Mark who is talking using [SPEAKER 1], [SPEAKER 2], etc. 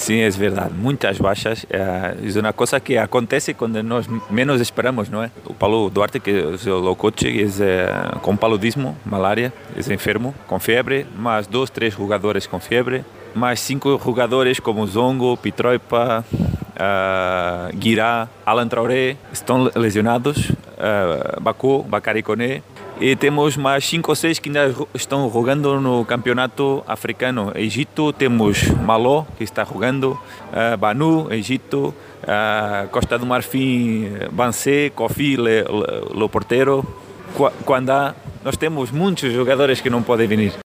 [SPEAKER 1] Sim, é verdade. Muitas baixas. É uma coisa que acontece quando nós menos esperamos, não é? O Paulo Duarte, que é o coach, é com paludismo, malária, é enfermo, com febre, mais 2, 3 jogadores com febre, mais 5 jogadores como Zongo, Pitroipa, Guirá, Alan Traoré, estão lesionados, Baku, Bakary Koné. E temos mais 5 ou 6 que ainda estão jogando no campeonato africano. Egito, temos Maló, que está jogando, Banu, Egito, Costa do Marfim, Bansé, Kofi, o porteiro. Quando nós temos muitos jogadores que não podem vir.